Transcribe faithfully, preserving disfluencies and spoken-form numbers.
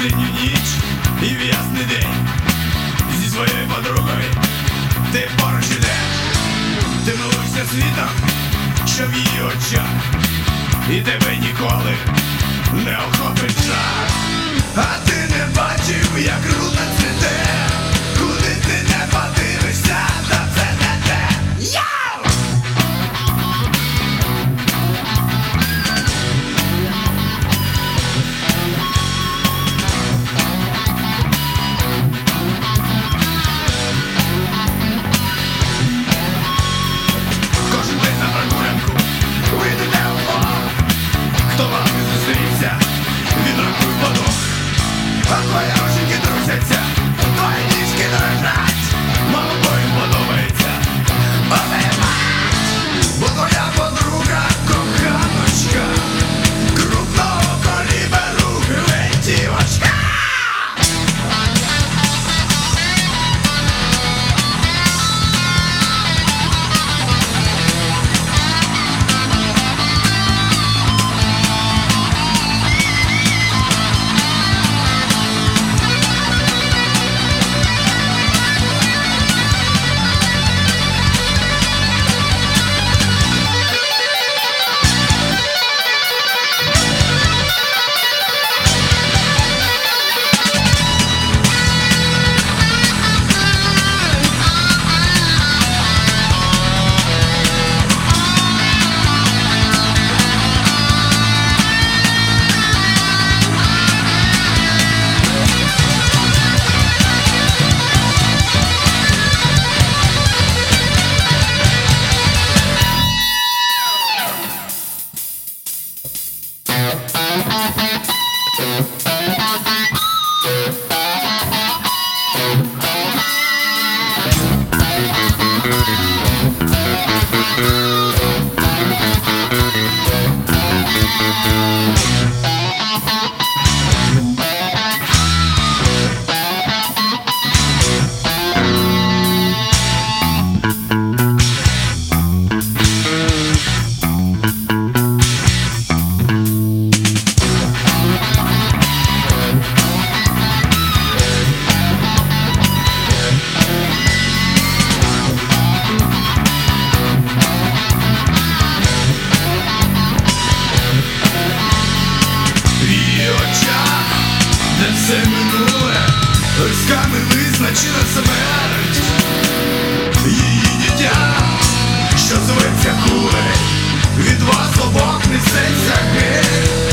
пустиню ніч і в ясний день зі своєю подругою ти поруч ідеш. Ти милуєшся світом, що в її очах, і тебе ніколи не охопить жах. А ти не бачив, як руна цвіте, куди ти не подивишся, та це не те. Яу! Кожен день на прогулянку вийдете вдвох. Хто вам не зустрівся, відрахуй подох. А твої ручки трусяться, твої ніжки дрожать. Мало твоїм подобається обіймать. Бо твоя подруга коханочка крупного каліберу гвинтівочка. Це минуле, рисками визначена смерть. Її дитя, що зветься кулею, від вас обох несеться геть.